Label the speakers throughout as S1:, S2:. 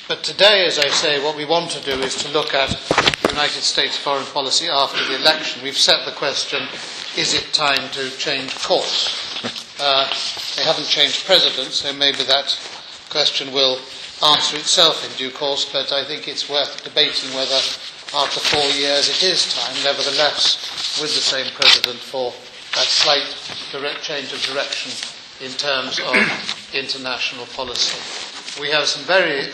S1: But today, as I say, what we want to do is to look at the United States foreign policy after the election. We've set the question, is it time to change course? They haven't changed president, so maybe that question will answer itself in due course, but I think it's worth debating whether after 4 years it is time, nevertheless, with the same president, for a slight change of direction in terms of international policy. We have some very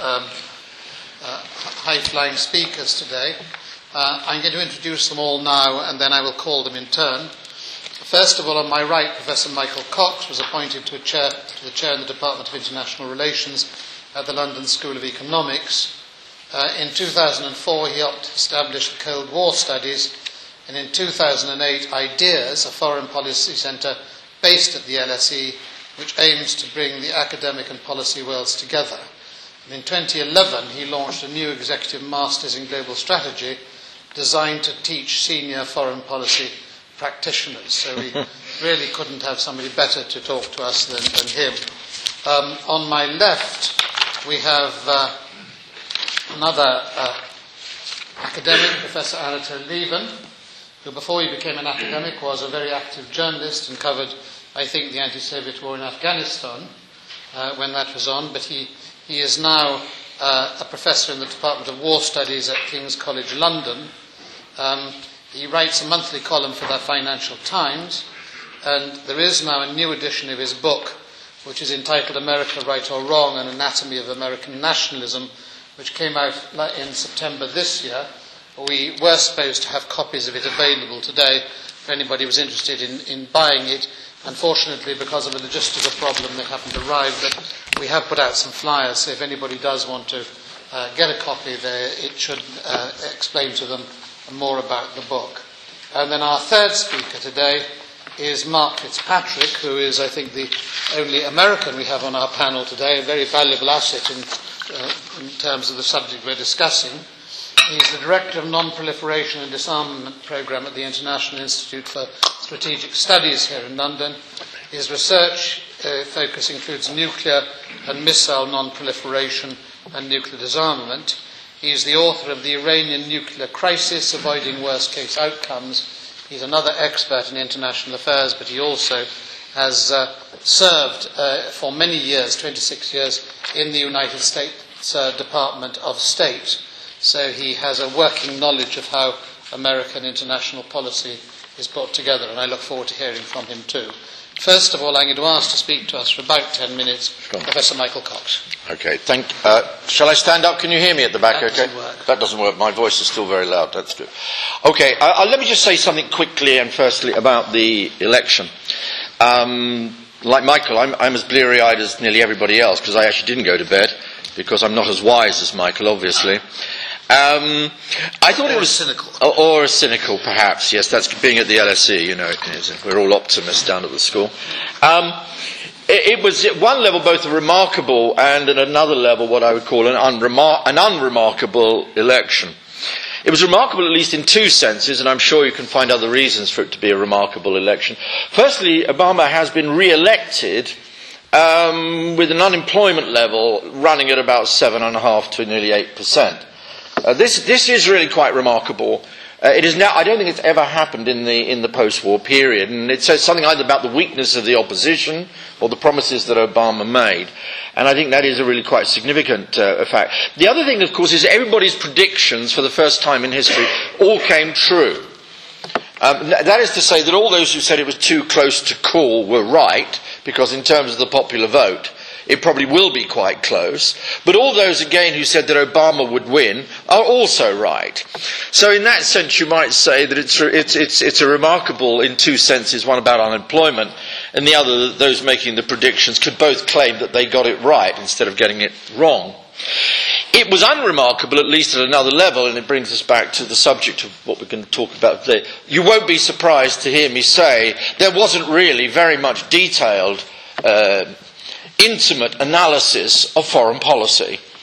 S1: high-flying speakers today. I'm going to introduce them all now, and then I will call them in turn. First of all, on my right, Professor Michael Cox was appointed to the chair in the Department of International Relations at the London School of Economics. In 2004, he helped establish the Cold War Studies, and in 2008, IDEAS, a foreign policy centre based at the LSE, which aims to bring the academic and policy worlds together. And in 2011, he launched a new executive master's in global strategy designed to teach senior foreign policy practitioners. So we really couldn't have somebody better to talk to us than him. On my left, we have another academic, Professor Anatol Lieven, who before he became an academic was a very active journalist and covered, I think, the anti-Soviet war in Afghanistan when that was on, but he is now a professor in the Department of War Studies at King's College London. He writes a monthly column for the Financial Times, and there is now a new edition of his book, which is entitled America, Right or Wrong, An Anatomy of American Nationalism, which came out in September this year. We were supposed to have copies of it available today if anybody was interested in buying it. Unfortunately, because of a logistical problem, they haven't arrived, but we have put out some flyers, so if anybody does want to get a copy there, it should explain to them more about the book. And then our third speaker today is Mark Fitzpatrick, who is, I think, the only American we have on our panel today, a very valuable asset in terms of the subject we're discussing. He's the Director of Non-Proliferation and Disarmament Programme at the International Institute for Strategic Studies here in London. His research focus includes nuclear and missile non-proliferation and nuclear disarmament. He is the author of The Iranian Nuclear Crisis, Avoiding Worst-Case Outcomes. He's another expert in international affairs, but he also has served for many years, 26 years, in the United States Department of State. So he has a working knowledge of how American international policy is put together, and I look forward to hearing from him too. First of all, I'm going to ask to speak to us for about 10 minutes, Professor Michael Cox.
S2: Okay, shall I stand up? Can you hear me at the back?
S1: That
S2: okay?
S1: doesn't work.
S2: That doesn't work. My voice is still very loud. That's good. Okay, let me just say something quickly and firstly about the election. Like Michael, I'm as bleary-eyed as nearly everybody else because I actually didn't go to bed because I'm not as wise as Michael, obviously. I thought it was
S1: cynical,
S2: or cynical, perhaps. Yes, that's being at the LSE. You know, we're all optimists down at the school. It was at one level both a remarkable and at another level what I would call an unremarkable election. It was remarkable at least in two senses, and I'm sure you can find other reasons for it to be a remarkable election. Firstly, Obama has been re-elected with an unemployment level running at about 7.5% to nearly 8%. This is really quite remarkable. It is now. I don't think it's ever happened in the post-war period, and it says something either about the weakness of the opposition or the promises that Obama made. And I think that is a really quite significant fact. The other thing, of course, is everybody's predictions for the first time in history all came true. That is to say that all those who said it was too close to call were right, because in terms of the popular vote, it probably will be quite close. But all those, again, who said that Obama would win are also right. So in that sense, you might say that it's a remarkable, in two senses, one about unemployment, and the other that those making the predictions could both claim that they got it right instead of getting it wrong. It was unremarkable, at least at another level, and it brings us back to the subject of what we're going to talk about today. You won't be surprised to hear me say there wasn't really very much detailed intimate analysis of foreign policy.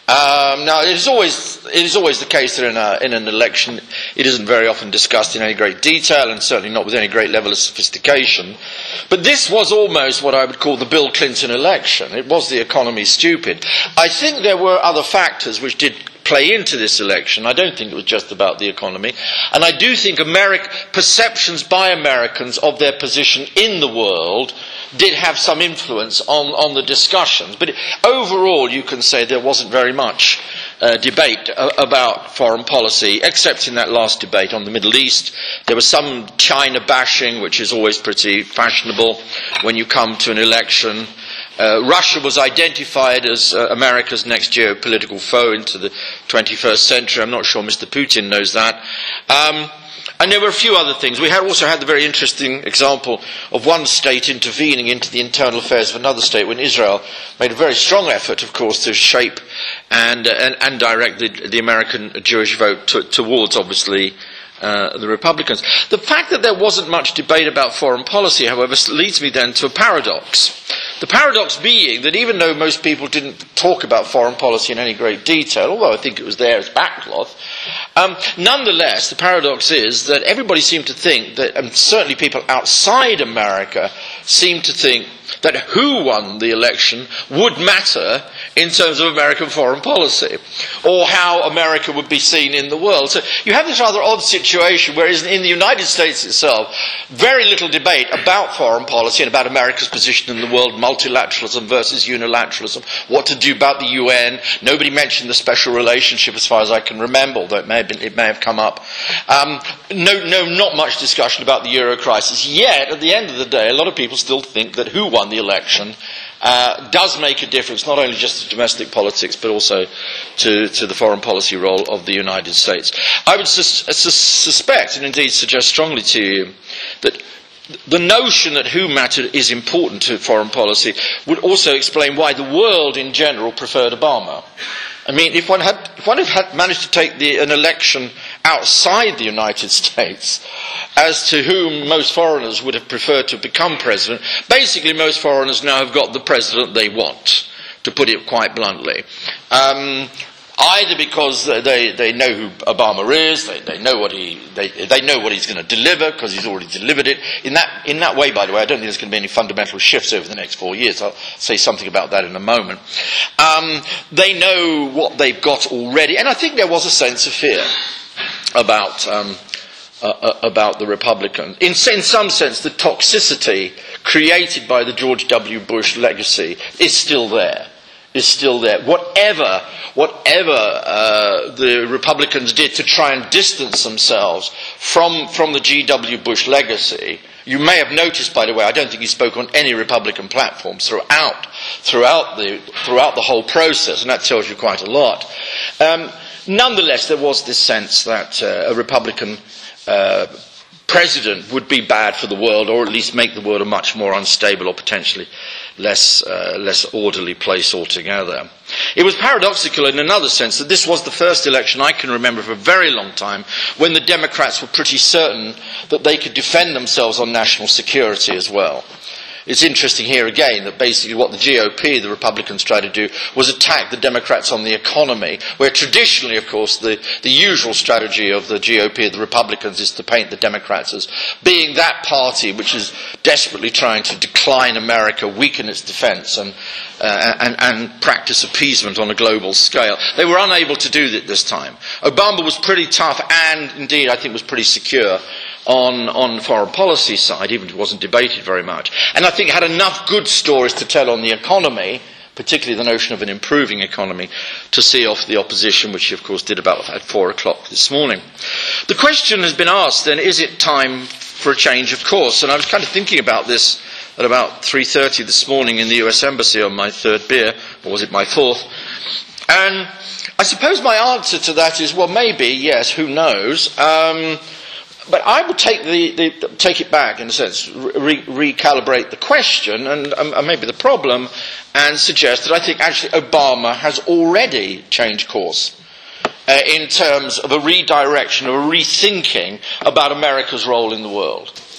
S2: Now, it is always the case that in an election it isn't very often discussed in any great detail, and certainly not with any great level of sophistication. But this was almost what I would call the Bill Clinton election. It was the economy stupid. I think there were other factors which did play into this election. I don't think it was just about the economy. And I do think perceptions by Americans of their position in the world did have some influence on the discussions. But overall, you can say there wasn't very much debate about foreign policy, except in that last debate on the Middle East. There was some China bashing, which is always pretty fashionable when you come to an election. Russia was identified as America's next geopolitical foe into the 21st century. I'm not sure Mr. Putin knows that. And there were a few other things. We also had the very interesting example of one state intervening into the internal affairs of another state when Israel made a very strong effort, of course, to shape and direct the American Jewish vote towards, obviously, the Republicans. The fact that there wasn't much debate about foreign policy, however, leads me then to a paradox. The paradox being that even though most people didn't talk about foreign policy in any great detail, although I think it was there as backcloth, nonetheless, the paradox is that everybody seemed to think that, and certainly people outside America seemed to think that who won the election would matter in terms of American foreign policy, or how America would be seen in the world. So you have this rather odd situation, whereas in the United States itself, very little debate about foreign policy and about America's position in the world, multilateralism versus unilateralism, what to do about the UN. Nobody mentioned the special relationship as far as I can remember, although it may have come up. Not much discussion about the euro crisis. Yet, at the end of the day, a lot of people still think that who won the election does make a difference, not only just to domestic politics, but also to the foreign policy role of the United States. I would suspect, and indeed suggest strongly to you, that the notion that who mattered is important to foreign policy would also explain why the world in general preferred Obama. I mean, if one had managed to take an election outside the United States as to whom most foreigners would have preferred to become president, basically most foreigners now have got the president they want, to put it quite bluntly. Either because they know who Obama is, they know what he's going to deliver because he's already delivered it. In that way, by the way, I don't think there's going to be any fundamental shifts over the next 4 years. I'll say something about that in a moment. They know what they've got already, and I think there was a sense of fear about the Republicans. In some sense, the toxicity created by the George W. Bush legacy is still there. Whatever the Republicans did to try and distance themselves from the G.W. Bush legacy, you may have noticed, by the way, I don't think he spoke on any Republican platforms throughout the whole process, and that tells you quite a lot. Nonetheless, there was this sense that a Republican president would be bad for the world, or at least make the world a much more unstable or potentially less orderly place altogether. It was paradoxical in another sense that this was the first election I can remember for a very long time when the Democrats were pretty certain that they could defend themselves on national security as well. It's interesting here again that basically what the GOP, the Republicans, tried to do was attack the Democrats on the economy, where traditionally, of course, the usual strategy of the GOP, the Republicans, is to paint the Democrats as being that party which is desperately trying to decline America, weaken its defence, and practice appeasement on a global scale. They were unable to do that this time. Obama was pretty tough and, indeed, I think was pretty secure on foreign policy side, even if it wasn't debated very much. And I think had enough good stories to tell on the economy, particularly the notion of an improving economy, to see off the opposition, which he, of course, did about at 4 o'clock this morning. The question has been asked, then, is it time for a change of course? And I was kind of thinking about this at about 3:30 this morning in the US Embassy on my third beer, or was it my fourth? And I suppose my answer to that is, well, maybe, yes, who knows? But I would take it back, in a sense, recalibrate the question and maybe the problem, and suggest that I think actually Obama has already changed course in terms of a redirection, of a rethinking about America's role in the world.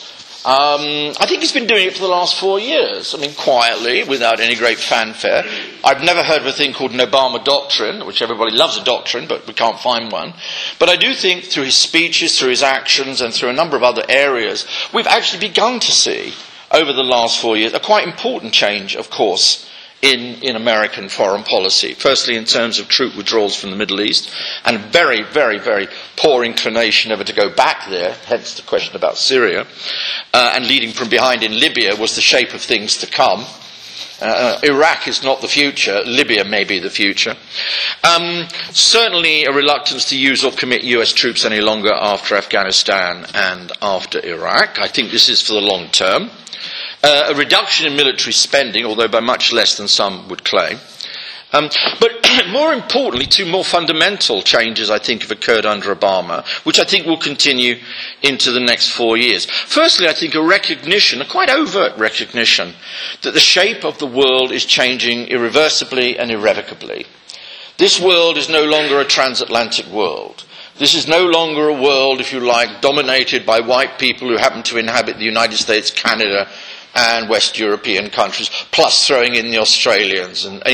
S2: I think he's been doing it for the last 4 years. I mean, quietly, without any great fanfare. I've never heard of a thing called an Obama doctrine, which everybody loves a doctrine, but we can't find one. But I do think through his speeches, through his actions, and through a number of other areas, we've actually begun to see, over the last 4 years, a quite important change, of course, in American foreign policy. Firstly, in terms of troop withdrawals from the Middle East, and a very, very, very poor inclination ever to go back there, hence the question about Syria, and leading from behind in Libya was the shape of things to come. Iraq is not the future, Libya may be the future. Certainly a reluctance to use or commit US troops any longer after Afghanistan and after Iraq. I think this is for the long term. A reduction in military spending, although by much less than some would claim. But more importantly, two more fundamental changes, I think, have occurred under Obama, which I think will continue into the next 4 years. Firstly, I think a recognition, a quite overt recognition, that the shape of the world is changing irreversibly and irrevocably. This world is no longer a transatlantic world. This is no longer a world, if you like, dominated by white people who happen to inhabit the United States, Canada, and West European countries, plus throwing in the Australians. And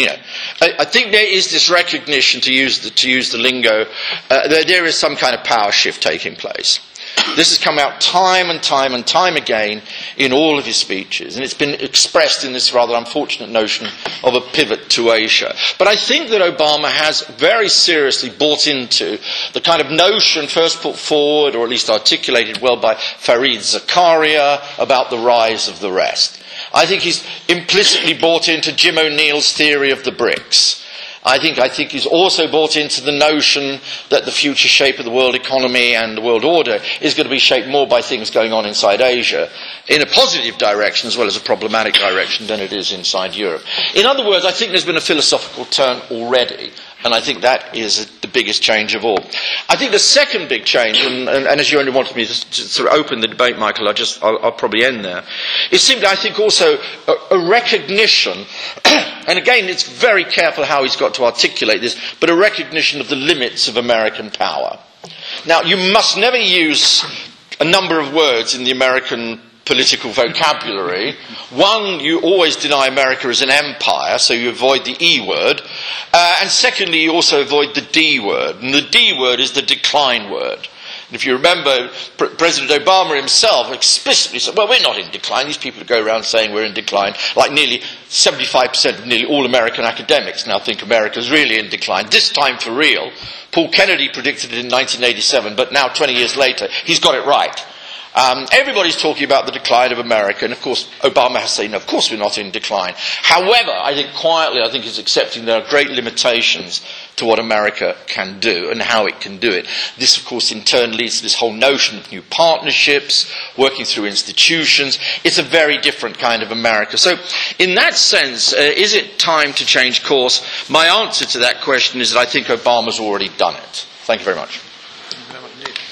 S2: I think there is this recognition, to use the lingo, that there is some kind of power shift taking place. This has come out time and time and time again in all of his speeches, and it's been expressed in this rather unfortunate notion of a pivot to Asia. But I think that Obama has very seriously bought into the kind of notion first put forward, or at least articulated well by Fareed Zakaria, about the rise of the rest. I think he's implicitly bought into Jim O'Neill's theory of the BRICS. I think he's also bought into the notion that the future shape of the world economy and the world order is going to be shaped more by things going on inside Asia, in a positive direction as well as a problematic direction, than it is inside Europe. In other words, I think there's been a philosophical turn already, and I think that is the biggest change of all. I think the second big change, and as you only wanted me to sort of open the debate, Michael, I'll probably end there, is simply, I think, also a recognition, and again, it's very careful how he's got to articulate this, but a recognition of the limits of American power. Now, you must never use a number of words in the American political vocabulary. One, you always deny America as an empire, so you avoid the E word. And secondly, you also avoid the D word. And the D word is the decline word. And if you remember, President Obama himself explicitly said, well, we're not in decline. These people who go around saying we're in decline, like nearly 75% of nearly all American academics now think America's really in decline. This time for real. Paul Kennedy predicted it in 1987, but now 20 years later, he's got it right. Everybody's talking about the decline of America, and of course Obama has said, no, of course we're not in decline. However, I think quietly, I think he's accepting there are great limitations to what America can do and how it can do it. This, of course, in turn leads to this whole notion of new partnerships, working through institutions. It's a very different kind of America. So, in that sense, is it time to change course? My answer to that question is that I think Obama's already done it. Thank you very much.
S1: Thank you very much indeed.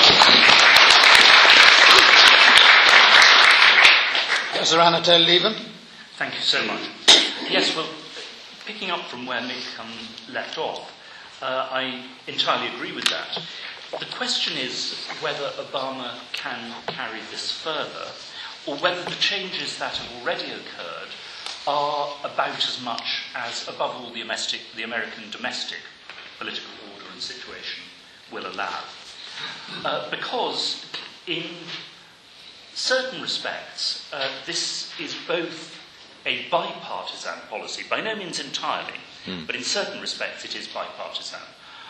S1: Sir Anna Taylor-Leven.
S3: Thank you so much. Yes, well, picking up from where Mick left off, I entirely agree with that. The question is whether Obama can carry this further, or whether the changes that have already occurred are about as much as, above all, the American domestic political order and situation will allow. Because in certain respects, this is both a bipartisan policy, by no means entirely, but in certain respects it is bipartisan.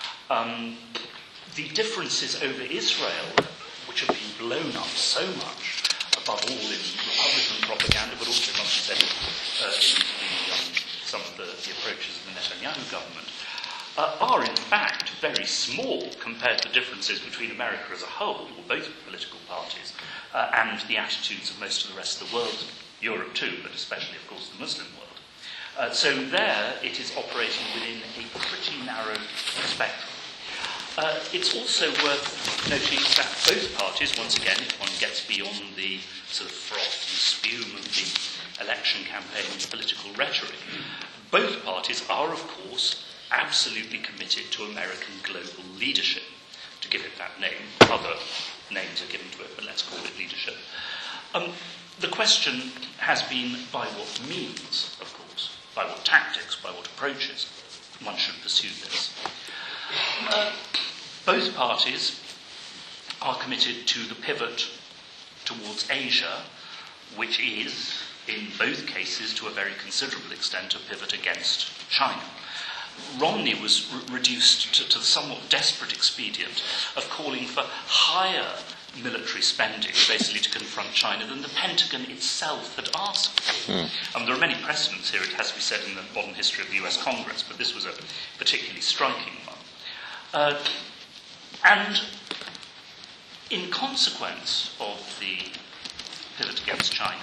S3: The differences over Israel, which have been blown up so much, above all in Republican propaganda, but also, not to say, in some of the approaches of the Netanyahu government, are in fact very small compared to the differences between America as a whole, or both political parties, and the attitudes of most of the rest of the world, Europe too, but especially, of course, the Muslim world. So there it is operating within a pretty narrow spectrum. It's also worth noting that both parties, once again, if one gets beyond the sort of froth and spume of the election campaign political rhetoric, both parties are, of course, absolutely committed to American global leadership, to give it that name. Other names are given to it, but let's call it leadership. The question has been by what means, of course, by what tactics, by what approaches one should pursue this. Both parties are committed to the pivot towards Asia, which is, in both cases, to a very considerable extent, a pivot against China. Romney was reduced to the somewhat desperate expedient of calling for higher military spending, basically to confront China, than the Pentagon itself had asked for. There are many precedents here, it has to be said, in the modern history of the US Congress, but this was a particularly striking one. And in consequence of the pivot against China,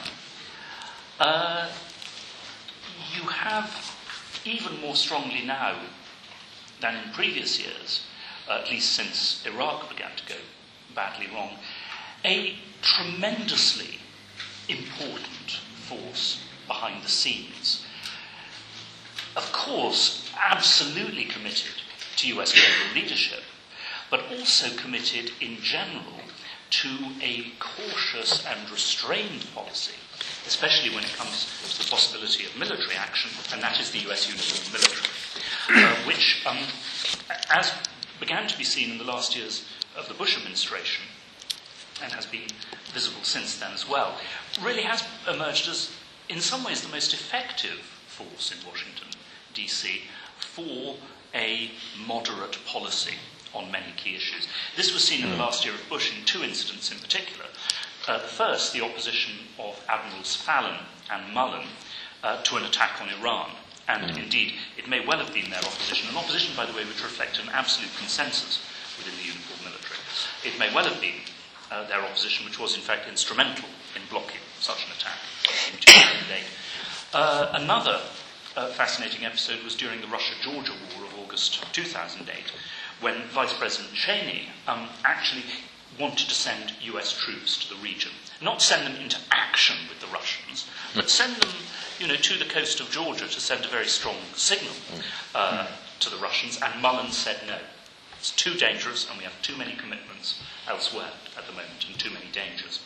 S3: you have, even more strongly now than in previous years, at least since Iraq began to go badly wrong, a tremendously important force behind the scenes. Of course, absolutely committed to US global leadership, but also committed in general to a cautious and restrained policy, especially when it comes to the possibility of military action, and that is the US uniform military, which, as began to be seen in the last years of the Bush administration, and has been visible since then as well, really has emerged as, in some ways, the most effective force in Washington, D.C., for a moderate policy on many key issues. This was seen in the last year of Bush in two incidents in particular. First, the opposition of Admirals Fallon and Mullen to an attack on Iran. And indeed, it may well have been their opposition, an opposition, by the way, which reflected an absolute consensus within the uniform military. It may well have been their opposition, which was in fact instrumental in blocking such an attack in 2008. Another fascinating episode was during the Russia-Georgia War of August 2008, when Vice President Cheney actually wanted to send US troops to the region. Not send them into action with the Russians, but send them, to the coast of Georgia to send a very strong signal to the Russians, and Mullen said no. It's too dangerous, and we have too many commitments elsewhere at the moment, and too many dangers.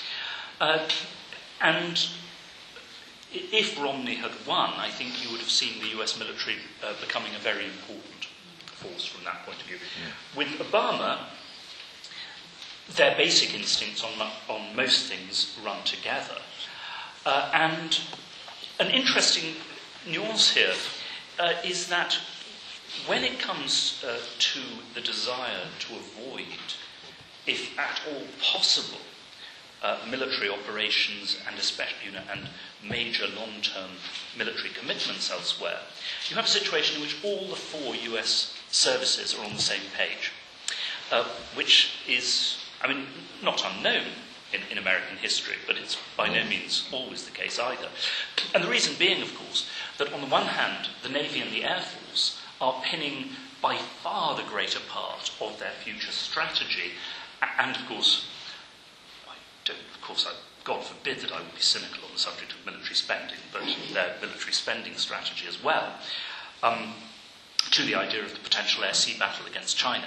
S3: And if Romney had won, I think you would have seen the US military becoming a very important force from that point of view. With Obama, their basic instincts on most things run together. And an interesting nuance here is that when it comes to the desire to avoid, if at all possible, military operations and especially and major long-term military commitments elsewhere, you have a situation in which all the four US services are on the same page, which is, not unknown in American history, but it's by no means always the case either. And the reason being, of course, that on the one hand, the Navy and the Air Force are pinning by far the greater part of their future strategy, and of course, God forbid that I would be cynical on the subject of military spending, but their military spending strategy as well, to the idea of the potential air-sea battle against China.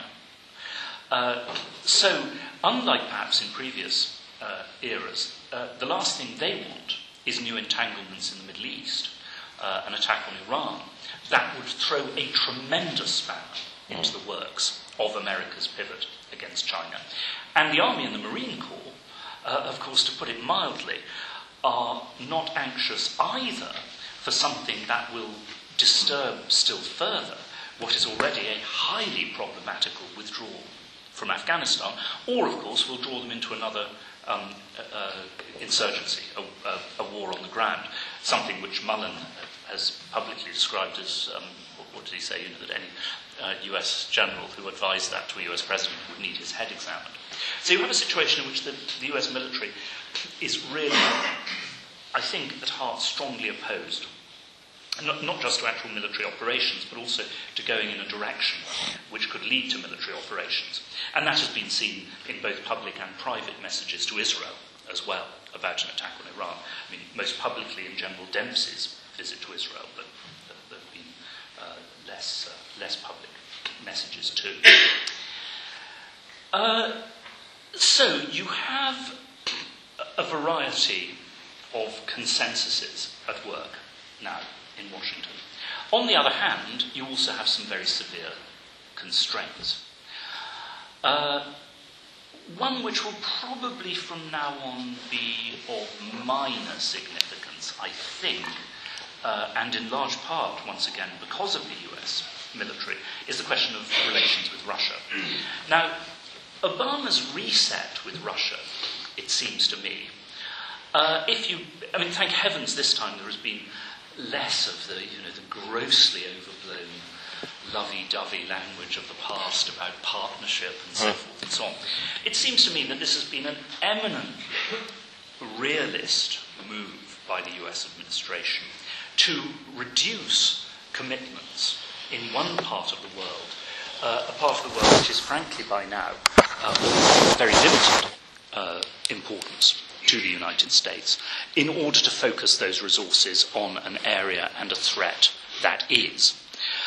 S3: So, unlike perhaps in previous eras, the last thing they want is new entanglements in the Middle East, an attack on Iran. That would throw a tremendous spanner into the works of America's pivot against China. And the Army and the Marine Corps, of course, to put it mildly, are not anxious either for something that will disturb still further what is already a highly problematical withdrawal from Afghanistan, or, of course, will draw them into another insurgency, a war on the ground, something which Mullen has publicly described as, what did he say, that any US general who advised that to a US president would need his head examined. So you have a situation in which the US military is really, I think, at heart strongly opposed, not just to actual military operations, but also to going in a direction which could lead to military operations. And that has been seen in both public and private messages to Israel as well about an attack on Iran. Most publicly in General Dempsey's visit to Israel, but there have been less public messages too. So you have a variety of consensuses at work now in Washington. On the other hand, you also have some very severe constraints. One which will probably from now on be of minor significance, I think, and in large part, once again, because of the US military, is the question of relations with Russia. Now, Obama's reset with Russia, it seems to me, thank heavens this time there has been less of the grossly overblown lovey-dovey language of the past about partnership and so forth and so on. It seems to me that this has been an eminently realist move by the US administration to reduce commitments in one part of the world, a part of the world which is frankly by now of very limited importance to the United States, in order to focus those resources on an area and a threat that is.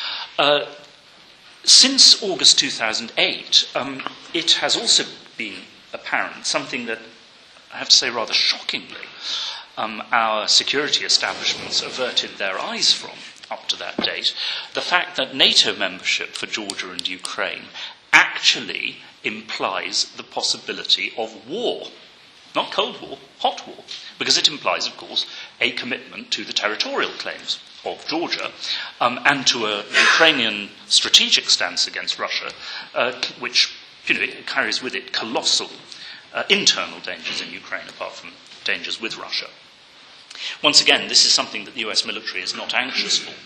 S3: Since August 2008, it has also been apparent, something that I have to say rather shockingly, our security establishments averted their eyes from up to that date, the fact that NATO membership for Georgia and Ukraine actually implies the possibility of war. Not Cold War, hot war, because it implies, of course, a commitment to the territorial claims of Georgia and to a Ukrainian strategic stance against Russia, which it carries with it colossal internal dangers in Ukraine, apart from dangers with Russia. Once again, this is something that the US military is not anxious for.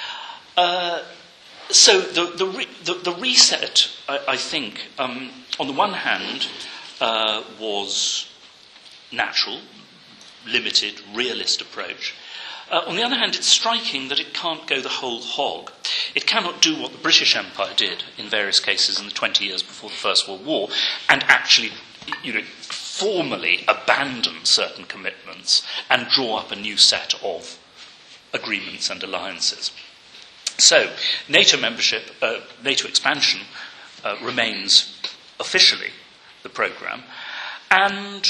S3: So the reset, I think, on the one hand, was natural, limited, realist approach. On the other hand, it's striking that it can't go the whole hog. It cannot do what the British Empire did in various cases in the 20 years before the First World War and actually, formally abandon certain commitments and draw up a new set of agreements and alliances. So, NATO membership, NATO expansion remains officially the programme, and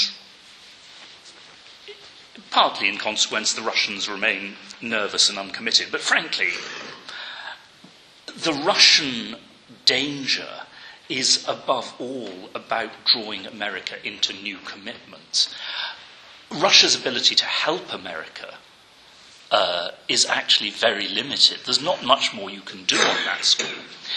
S3: partly in consequence the Russians remain nervous and uncommitted. But frankly, the Russian danger is above all about drawing America into new commitments. Russia's ability to help America is actually very limited. There's not much more you can do on that score.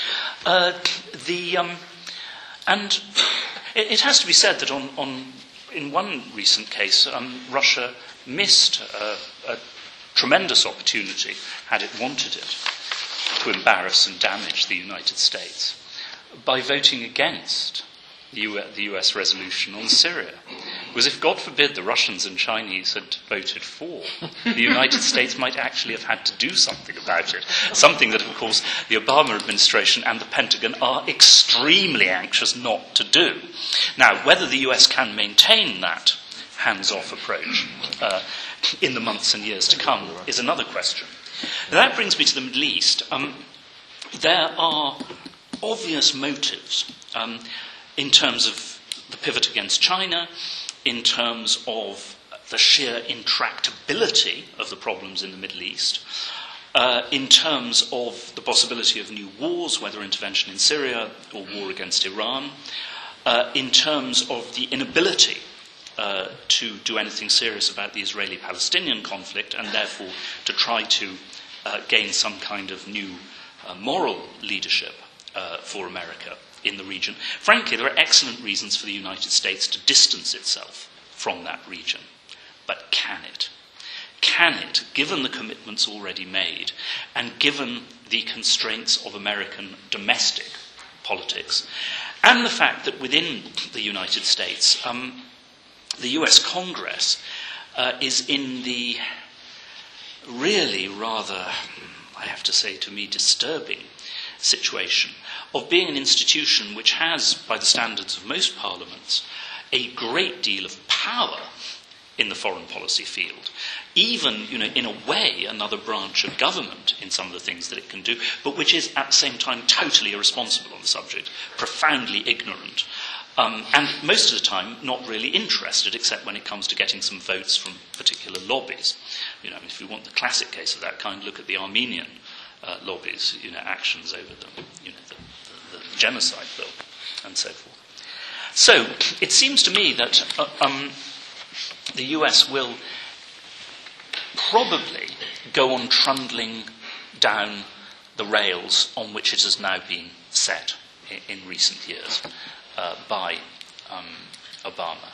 S3: And it has to be said that in one recent case, Russia missed a tremendous opportunity, had it wanted it, to embarrass and damage the United States by voting against the US resolution on Syria. Because if, God forbid, the Russians and Chinese had voted for, the United States might actually have had to do something about it. Something that, of course, the Obama administration and the Pentagon are extremely anxious not to do. Now, whether the US can maintain that hands-off approach in the months and years to come is another question. Now, that brings me to the Middle East. There are obvious motives in terms of the pivot against China, in terms of the sheer intractability of the problems in the Middle East, in terms of the possibility of new wars, whether intervention in Syria or war against Iran, in terms of the inability to do anything serious about the Israeli-Palestinian conflict, and therefore to try to gain some kind of new moral leadership for America in the region. Frankly, there are excellent reasons for the United States to distance itself from that region. But can it? Can it, given the commitments already made, and given the constraints of American domestic politics, and the fact that within the United States, the US Congress is in the really rather, I have to say to me, disturbing situation of being an institution which has, by the standards of most parliaments, a great deal of power in the foreign policy field. Even, in a way, another branch of government in some of the things that it can do, but which is at the same time totally irresponsible on the subject, profoundly ignorant, And most of the time, not really interested, except when it comes to getting some votes from particular lobbies. If you want the classic case of that kind, look at the Armenian lobbies, actions over the genocide bill, and so forth. So, it seems to me that the US will probably go on trundling down the rails on which it has now been set in recent years by Obama.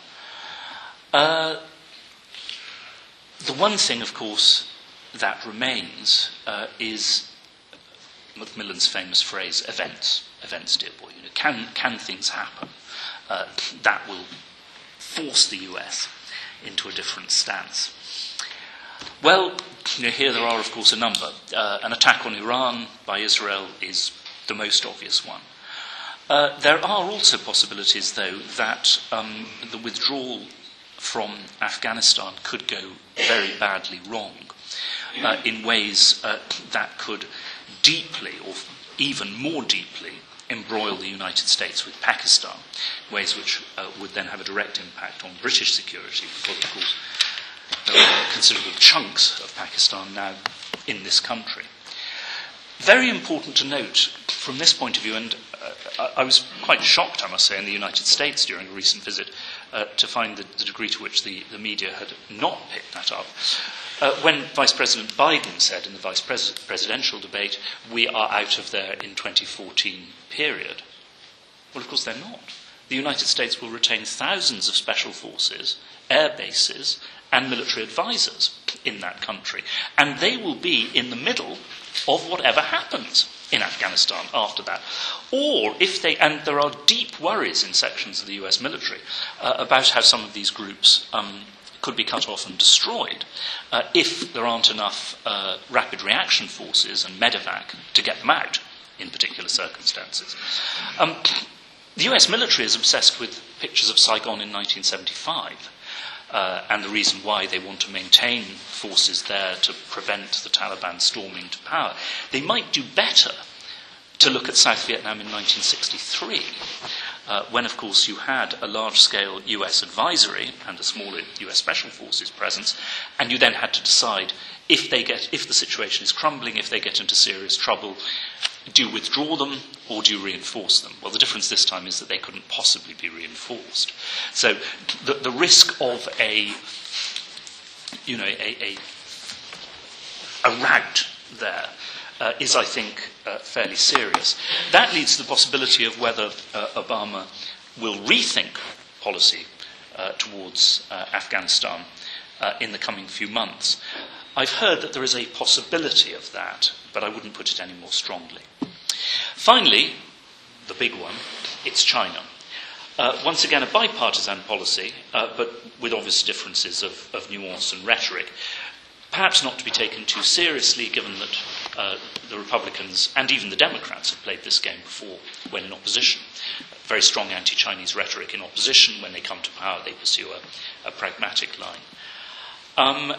S3: The one thing, of course, that remains is Macmillan's famous phrase, events, dear boy. Can things happen that will force the US into a different stance? Well, here there are, of course, a number. An attack on Iran by Israel is the most obvious one. There are also possibilities, though, that the withdrawal from Afghanistan could go very badly wrong in ways that could deeply, or even more deeply, embroil the United States with Pakistan, ways which would then have a direct impact on British security, because, of course, there are considerable chunks of Pakistan now in this country. Very important to note from this point of view, and I was quite shocked, I must say, in the United States during a recent visit to find the degree to which the media had not picked that up. When Vice President Biden said in the vice presidential debate, we are out of there in 2014 period. Well, of course they're not. The United States will retain thousands of special forces, air bases, and military advisors in that country. And they will be in the middle of whatever happens in Afghanistan after that. Or if they, and there are deep worries in sections of the US military about how some of these groups could be cut off and destroyed if there aren't enough rapid reaction forces and medevac to get them out in particular circumstances. The US military is obsessed with pictures of Saigon in 1975. And the reason why they want to maintain forces there to prevent the Taliban storming to power. They might do better to look at South Vietnam in 1963, when, of course, you had a large-scale US advisory and a smaller US special forces presence, and you then had to decide if the situation is crumbling, if they get into serious trouble, do you withdraw them or do you reinforce them? Well, the difference this time is that they couldn't possibly be reinforced. So the risk of a rout there is, I think, fairly serious. That leads to the possibility of whether Obama will rethink policy towards Afghanistan in the coming few months. I've heard that there is a possibility of that, but I wouldn't put it any more strongly. Finally, the big one, it's China. Once again, a bipartisan policy, but with obvious differences of nuance and rhetoric. Perhaps not to be taken too seriously, given that the Republicans and even the Democrats have played this game before when in opposition. Very strong anti-Chinese rhetoric in opposition. When they come to power, they pursue a pragmatic line.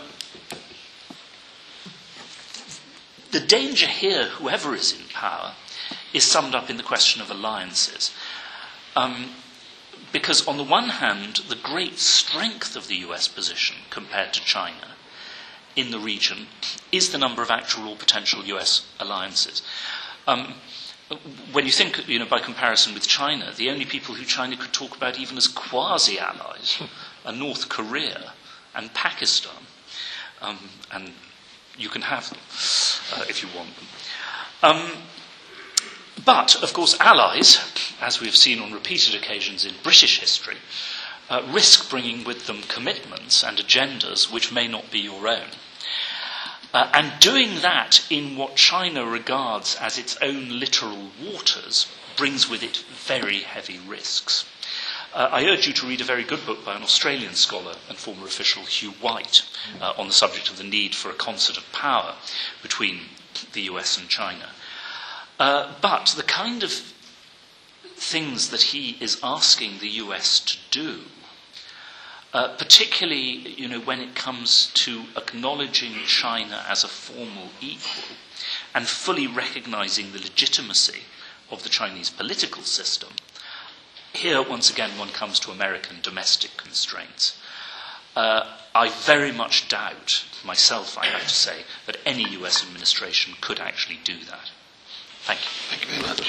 S3: The danger here, whoever is in power, is summed up in the question of alliances. Because on the one hand, the great strength of the US position compared to China in the region is the number of actual or potential US alliances. When you think, by comparison with China, the only people who China could talk about even as quasi-allies are North Korea and Pakistan. And you can have them if you want them. But, of course, allies, as we have seen on repeated occasions in British history, risk bringing with them commitments and agendas which may not be your own. And doing that in what China regards as its own littoral waters brings with it very heavy risks. I urge you to read a very good book by an Australian scholar and former official, Hugh White, on the subject of the need for a concert of power between the US and China. But the kind of things that he is asking the US to do, particularly, when it comes to acknowledging China as a formal equal and fully recognizing the legitimacy of the Chinese political system, here, once again, one comes to American domestic constraints. I very much doubt, myself, I have to say, that any US administration could actually do that. Thank you.
S2: Thank you very much.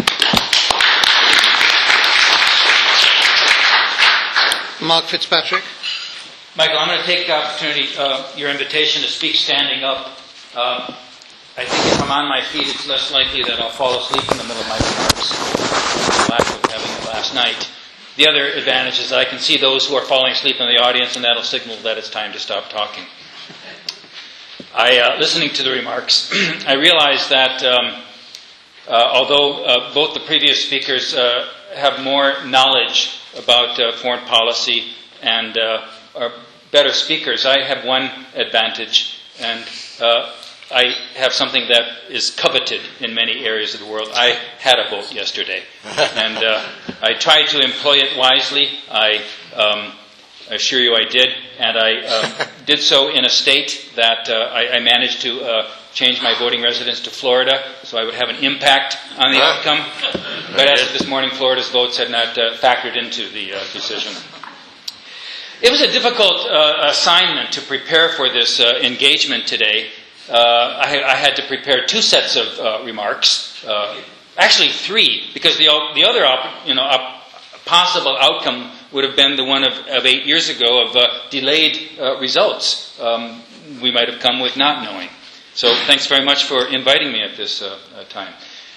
S1: Mark Fitzpatrick.
S4: Michael, I'm going to take the opportunity, your invitation to speak standing up. I think if I'm on my feet, it's less likely that I'll fall asleep in the middle of my remarks, lack of having it last night. The other advantage is that I can see those who are falling asleep in the audience, and that'll signal that it's time to stop talking. Listening to the remarks, I realized that although both the previous speakers have more knowledge about foreign policy and are better speakers, I have one advantage, and I have something that is coveted in many areas of the world. I had a vote yesterday, and I tried to employ it wisely. I assure you I did, and I did so in a state that I managed to change my voting residence to Florida, so I would have an impact on the outcome. But as of this morning, Florida's votes had not factored into the decision. It was a difficult assignment to prepare for this engagement today. I had to prepare two sets of remarks, actually three, because the other possible outcome would have been the one of 8 years ago of delayed results. We might have come with not knowing. So thanks very much for inviting me at this time.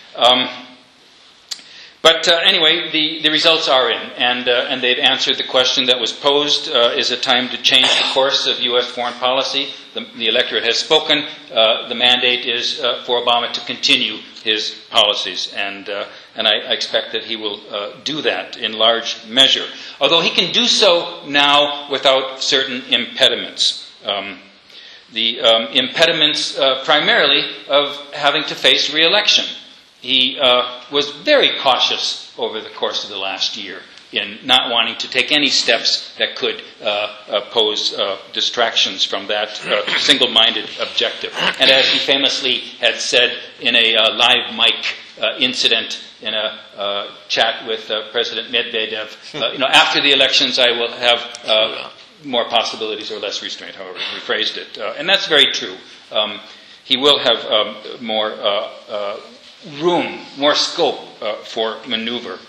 S4: But anyway, the results are in, and they've answered the question that was posed: is it time to change the course of U.S. foreign policy? The electorate has spoken. The mandate is for Obama to continue his policies, and I expect that he will do that in large measure. Although he can do so now without certain impediments. The impediments primarily of having to face re-election. He was very cautious over the course of the last year in not wanting to take any steps that could pose distractions from that single-minded objective. And as he famously had said in a live mic incident in a chat with President Medvedev, after the elections I will have more possibilities or less restraint, however he phrased it. And that's very true. He will have more room, more scope for maneuver.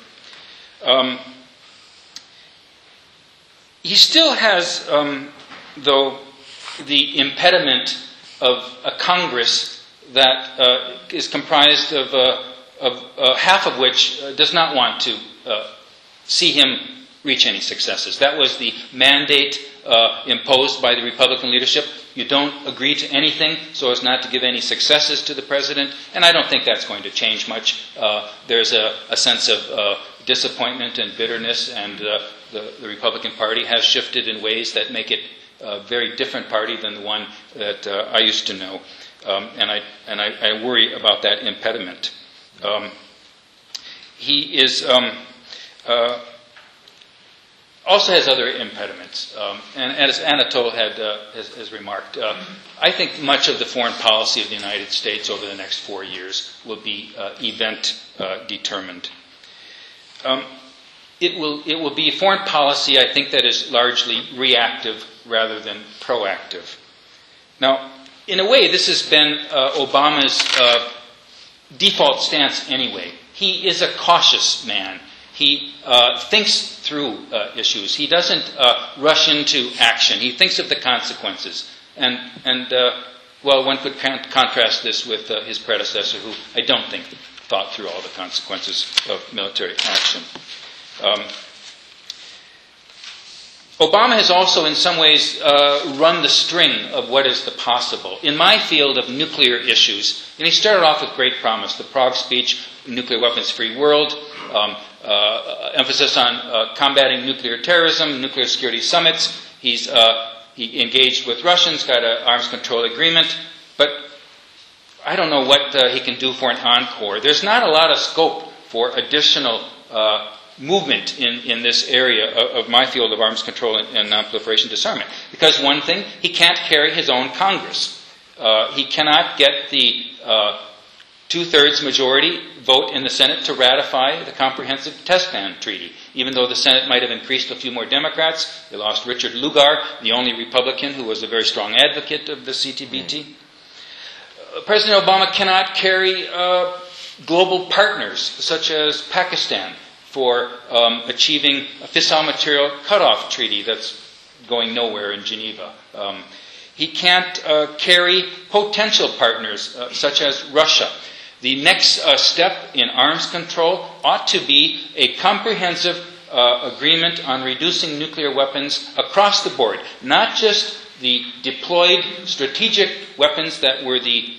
S4: He still has, though, the impediment of a Congress that is comprised of half of which does not want to see him reach any successes. That was the mandate imposed by the Republican leadership. You don't agree to anything so as not to give any successes to the president, and I don't think that's going to change much. There's a sense of disappointment and bitterness, and the Republican Party has shifted in ways that make it a very different party than the one that I used to know, and I worry about that impediment. He is also has other impediments, and as Anatole has remarked, I think much of the foreign policy of the United States over the next 4 years will be event determined. It will be foreign policy, I think, that is largely reactive rather than proactive. Now, in a way, this has been Obama's default stance anyway. He is a cautious man. He thinks through issues. He doesn't rush into action. He thinks of the consequences. And one could contrast this with his predecessor, who I don't think thought through all the consequences of military action. Obama has also, in some ways, run the string of what is the possible. In my field of nuclear issues, and he started off with great promise: the Prague speech, nuclear weapons-free world, emphasis on combating nuclear terrorism, nuclear security summits. He engaged with Russians, got an arms control agreement, but I don't know what he can do for an encore. There's not a lot of scope for additional movement in this area of my field of arms control and non-proliferation disarmament. Because one thing, he can't carry his own Congress. He cannot get the two-thirds majority vote in the Senate to ratify the Comprehensive Test Ban Treaty. even though the Senate might have increased a few more Democrats. They lost Richard Lugar, the only Republican who was a very strong advocate of the CTBT. President Obama cannot carry global partners, such as Pakistan, for achieving a fissile material cutoff treaty that's going nowhere in Geneva. He can't carry potential partners, such as Russia. The next step in arms control ought to be a comprehensive agreement on reducing nuclear weapons across the board, not just the deployed strategic weapons that were the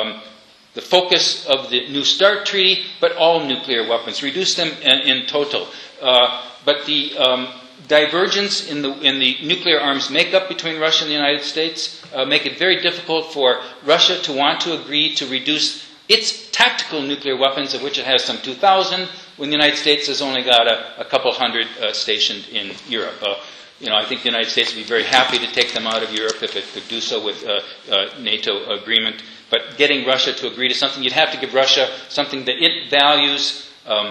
S4: focus of the New START treaty, but all nuclear weapons. Reduce them in total. But the divergence in the nuclear arms makeup between Russia and the United States make it very difficult for Russia to want to agree to reduce its tactical nuclear weapons, of which it has some 2,000, when the United States has only got a couple hundred stationed in Europe. I think the United States would be very happy to take them out of Europe if it could do so with NATO agreement. But getting Russia to agree to something, you'd have to give Russia something that it values.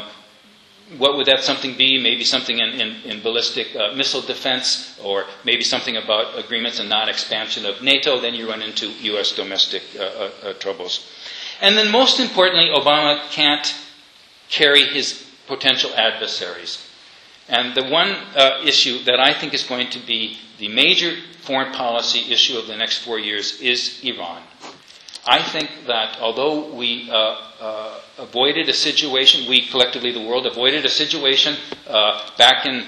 S4: What would that something be? Maybe something in ballistic missile defense, or maybe something about agreements and non-expansion of NATO. Then you run into U.S. domestic troubles. And then most importantly, Obama can't carry his potential adversaries. And the one issue that I think is going to be the major foreign policy issue of the next 4 years is Iran. I think that although we avoided a situation, we collectively, the world, avoided a situation back in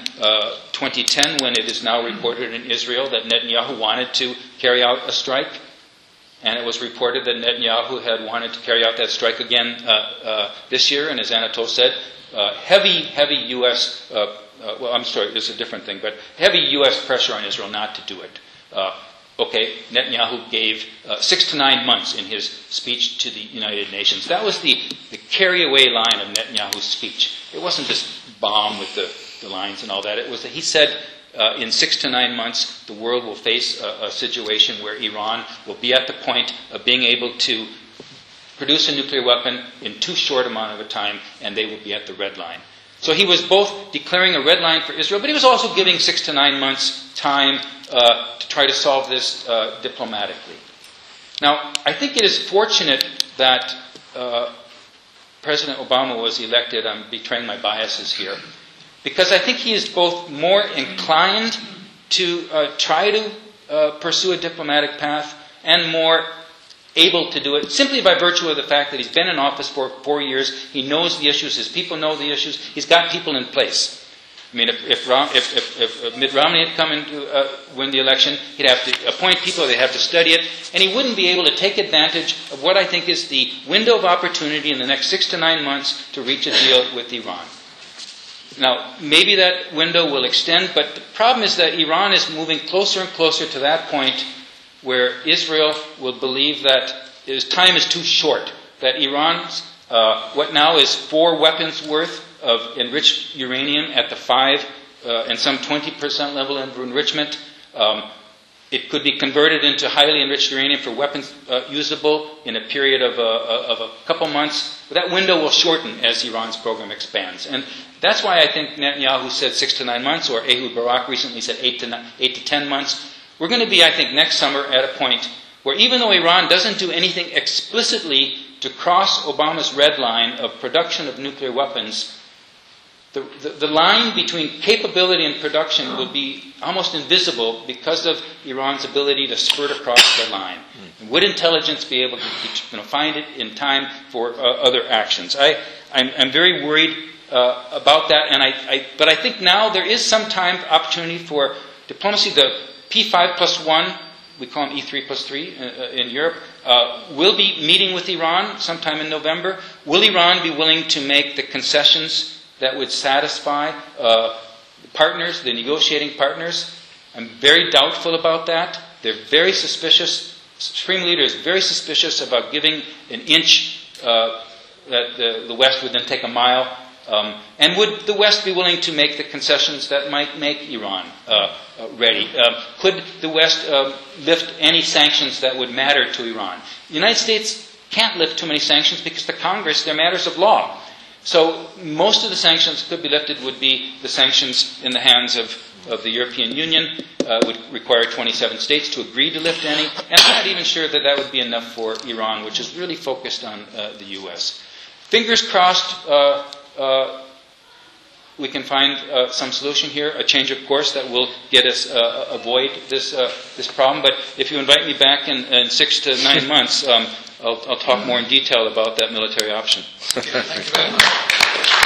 S4: 2010 when it is now reported in Israel that Netanyahu wanted to carry out a strike. And it was reported that Netanyahu had wanted to carry out that strike again this year. And as Anatol said, heavy U.S., it's a different thing, but heavy U.S. pressure on Israel not to do it. Netanyahu gave 6 to 9 months in his speech to the United Nations. That was the carry-away line of Netanyahu's speech. It wasn't this bomb with the lines and all that. It was that he said in 6 to 9 months the world will face a situation where Iran will be at the point of being able to produce a nuclear weapon in too short amount of a time, and they will be at the red line. So he was both declaring a red line for Israel, but he was also giving 6 to 9 months time to try to solve this diplomatically. Now, I think it is fortunate that President Obama was elected. I'm betraying my biases here, because I think he is both more inclined to try to pursue a diplomatic path and more able to do it simply by virtue of the fact that he's been in office for 4 years. He knows the issues. His people know the issues. He's got people in place. I mean, if Mitt Romney had come in to win the election, he'd have to appoint people, they'd have to study it, and he wouldn't be able to take advantage of what I think is the window of opportunity in the next 6 to 9 months to reach a deal with Iran. Now, maybe that window will extend, but the problem is that Iran is moving closer and closer to that point where Israel will believe that his time is too short, that Iran's, what now is 4 weapons worth of enriched uranium at the 5 and some 20% level of enrichment, it could be converted into highly enriched uranium for weapons usable in a period of a couple months. But that window will shorten as Iran's program expands. And that's why I think Netanyahu said 6 to 9 months, or Ehud Barak recently said 8 to 10 months. We're going to be, I think, next summer at a point where even though Iran doesn't do anything explicitly to cross Obama's red line of production of nuclear weapons, the line between capability and production will be almost invisible because of Iran's ability to spurt across the line. And would intelligence be able to find it in time for other actions? I'm very worried about that, but I think now there is some time opportunity for diplomacy. The P5+1, we call them E3+3 in Europe, will be meeting with Iran sometime in November. Will Iran be willing to make the concessions that would satisfy the partners, the negotiating partners? I'm very doubtful about that. They're very suspicious. The Supreme Leader is very suspicious about giving an inch that the West would then take a mile. And would the West be willing to make the concessions that might make Iran ready? Could the West lift any sanctions that would matter to Iran? The United States can't lift too many sanctions because the Congress, they're matters of law. So most of the sanctions that could be lifted would be the sanctions in the hands of the European Union. Would require 27 states to agree to lift any, and I'm not even sure that would be enough for Iran, which is really focused on the U.S. Fingers crossed, we can find some solution here, a change of course that will get us avoid this problem. But if you invite me back in 6 to 9 months, I'll talk more in detail about that military option.
S1: Thank you very much.